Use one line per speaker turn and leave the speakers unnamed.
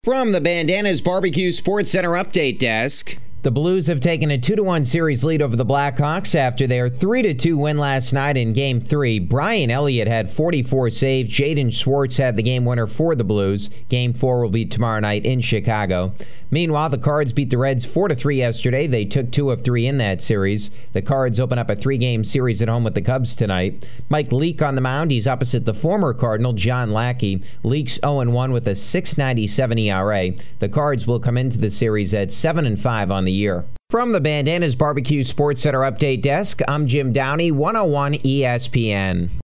From the Bandanas Barbecue Sports Center update desk.
The Blues have taken a 2-1 series lead over the Blackhawks after their 3-2 win last night in Game 3. Brian Elliott had 44 saves. Jaden Schwartz had the game winner for the Blues. Game 4 will be tomorrow night in Chicago. Meanwhile, the Cards beat the Reds 4-3 yesterday. They took 2 of 3 in that series. The Cards open up a 3-game series at home with the Cubs tonight. Mike Leake on the mound. He's opposite the former Cardinal, John Lackey. Leake's 0-1 with a .697 ERA. The Cards will come into the series at 7-5 on the year. From the Bandanas Barbecue Sports Center update desk, I'm Jim Downey, 101 ESPN.